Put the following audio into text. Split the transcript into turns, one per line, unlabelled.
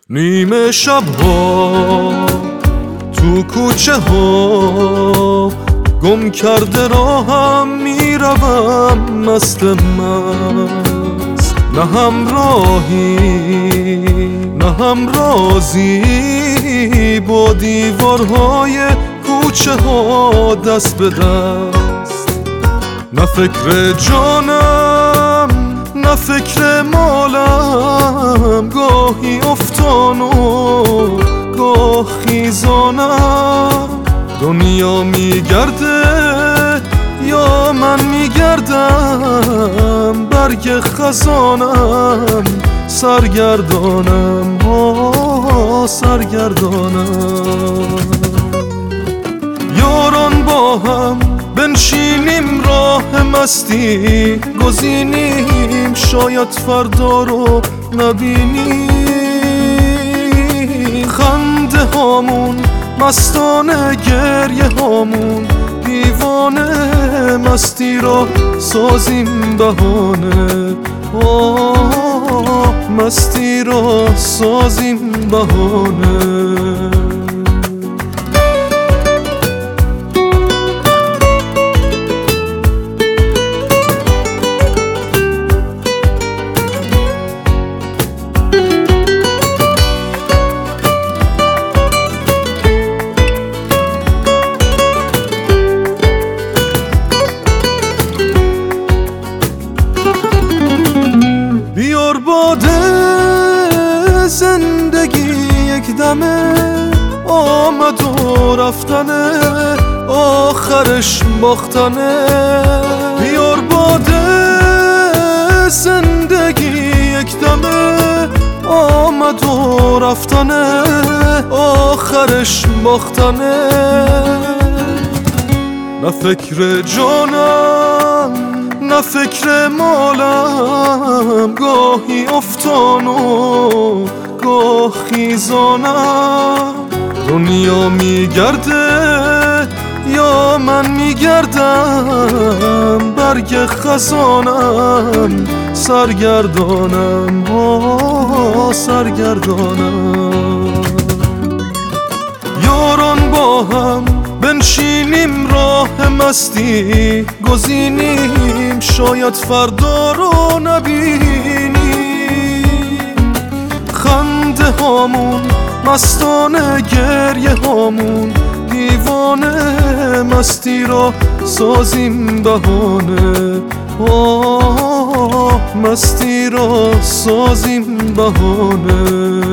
نیمه شب‌ها تو کوچه ها گم کرده راهم میروم مست مست، نه همراهی نه همرازی با دیوارهای کوچه ها دست به دست، نه فکر جانم نه فکر مالم، گاهی افتان و گاه خیزانم. دنیا میگرده یا من میگردم، برگ خزانم سرگردانم سرگردانم. یاران با هم بنشینیم راه مستی گزینیم، شاید فردا رو نبینیم. خنده هامون مستانه، گریه هامون دیوانه، مستی را سازیم بهانه، مستی را سازیم بهانه. بیار باده زندگی یک دمه، آمد و رفتنه آخرش باختنه. بیار باده زندگی یک دمه، آمد و رفتنه آخرش باختنه. نه فکر جانم نه فکر مالم، گاهی افتان و گاه خیزانم. دنیا میگرده یا من میگردم، برگ خزانم سرگردانم سرگردانم. یاران با هم بنشینیم راه مستی گزینیم، شاید فردا رو نبینیم. خنده هامون مستانه، گریه هامون دیوانه، مستی را سازیم بهانه، مستی را سازیم بهانه.